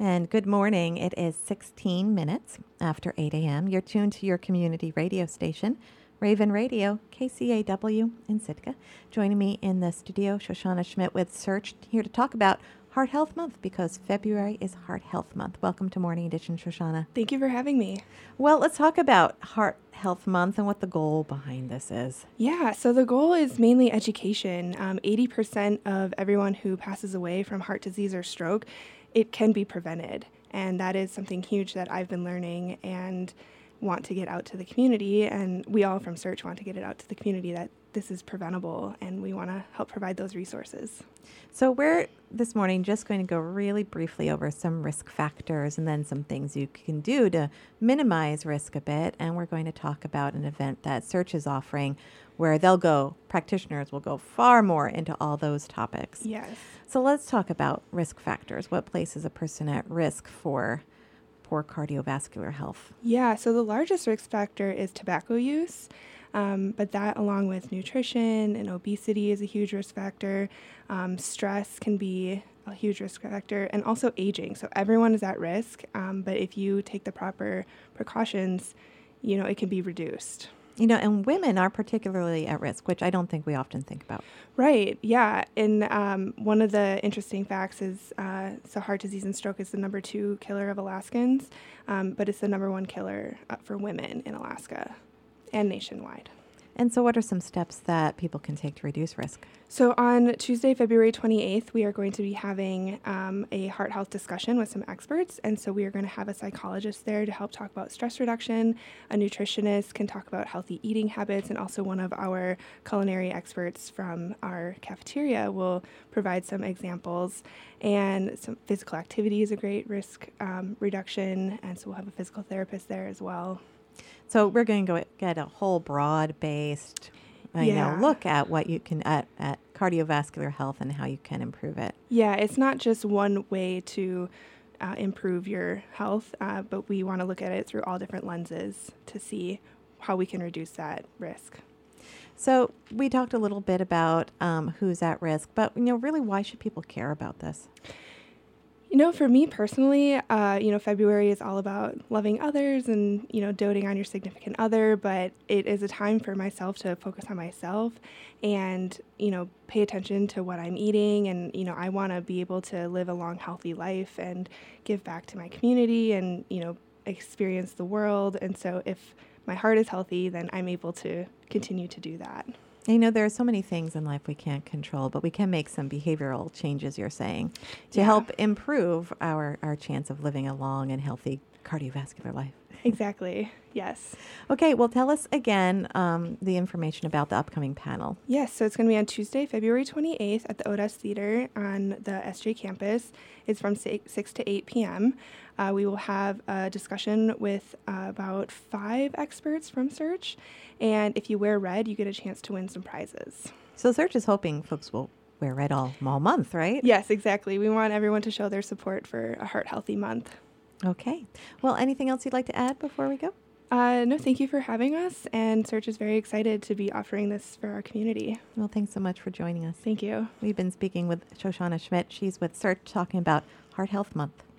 And good morning. It is 16 minutes after 8 a.m. You're tuned to your community radio station, Raven Radio, KCAW in Sitka. Joining me in the studio, Shoshana Schmidt with Search, here to talk about Heart Health Month because February is Heart Health Month. Welcome to Morning Edition, Shoshana. Thank you for having me. Well, let's talk about Heart Health Month and what the goal behind this is. Yeah, so the goal is mainly education. 80% of everyone who passes away from heart disease or stroke, it can be prevented. And that is something huge that I've been learning and want to get out to the community. And we all from Search want to get it out to the community that this is preventable, and we want to help provide those resources. So we're this morning just going to go really briefly over some risk factors and then some things you can do to minimize risk a bit. And we're going to talk about an event that Search is offering where practitioners will go far more into all those topics. Yes. So let's talk about risk factors. What places a person at risk for poor cardiovascular health? Yeah, so the largest risk factor is tobacco use. But that, along with nutrition and obesity, is a huge risk factor. Stress can be a huge risk factor, and also aging. So everyone is at risk, but if you take the proper precautions, it can be reduced. And women are particularly at risk, which I don't think we often think about. Right, yeah. And one of the interesting facts is so heart disease and stroke is the number 2 killer of Alaskans, but it's the number 1 killer for women in Alaska and nationwide. And so what are some steps that people can take to reduce risk? So on Tuesday, February 28th, we are going to be having a heart health discussion with some experts. And so we are going to have a psychologist there to help talk about stress reduction. A nutritionist can talk about healthy eating habits. And also one of our culinary experts from our cafeteria will provide some examples. And some physical activity is a great risk reduction. And so we'll have a physical therapist there as well. So we're going to go get a whole broad-based look at what you can at cardiovascular health and how you can improve it. Yeah, it's not just one way to improve your health, but we want to look at it through all different lenses to see how we can reduce that risk. So we talked a little bit about who's at risk, but really, why should people care about this? For me personally, February is all about loving others and, doting on your significant other, but it is a time for myself to focus on myself and, pay attention to what I'm eating. And, I want to be able to live a long, healthy life and give back to my community and, experience the world. And so if my heart is healthy, then I'm able to continue to do that. There are so many things in life we can't control, but we can make some behavioral changes, you're saying, to help improve our chance of living a long and healthy cardiovascular life. Exactly. Yes. Okay. Well, tell us again the information about the upcoming panel. Yes. So it's going to be on Tuesday, February 28th at the Odas Theater on the SJ campus. It's from 6 to 8 p.m. We will have a discussion with about 5 experts from Search. And if you wear red, you get a chance to win some prizes. So Search is hoping folks will wear red all month, right? Yes, exactly. We want everyone to show their support for a Heart Healthy Month. Okay. Well, anything else you'd like to add before we go? No, thank you for having us. And Search is very excited to be offering this for our community. Well, thanks so much for joining us. Thank you. We've been speaking with Shoshana Schmidt. She's with Search talking about Heart Health Month.